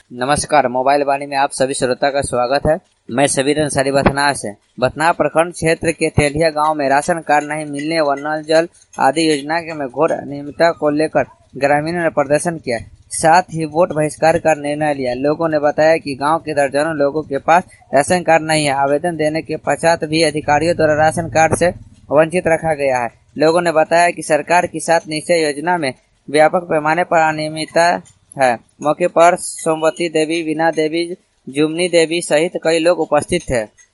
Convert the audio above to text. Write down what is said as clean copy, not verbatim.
नमस्कार। मोबाइल वाणी में आप सभी श्रोता का स्वागत है। मैं सबीर अंसारी बथनार से। बथनार प्रखंड क्षेत्र के तेलिया गांव में राशन कार्ड नहीं मिलने व नल जल आदि योजना के में घोर अनियमितता को लेकर ग्रामीणों ने प्रदर्शन किया, साथ ही वोट बहिष्कार का निर्णय लिया। लोगों ने बताया कि गांव के दर्जनों लोगों के पास राशन कार्ड नहीं है। आवेदन देने के पश्चात भी अधिकारियों द्वारा राशन कार्ड से वंचित रखा गया है। लोगों ने बताया कि सरकार की 7 निश्चय योजना में व्यापक पैमाने पर अनियमितता है। मौके पर सोमवती देवी, वीणा देवी, जुमनी देवी सहित कई लोग उपस्थित थे।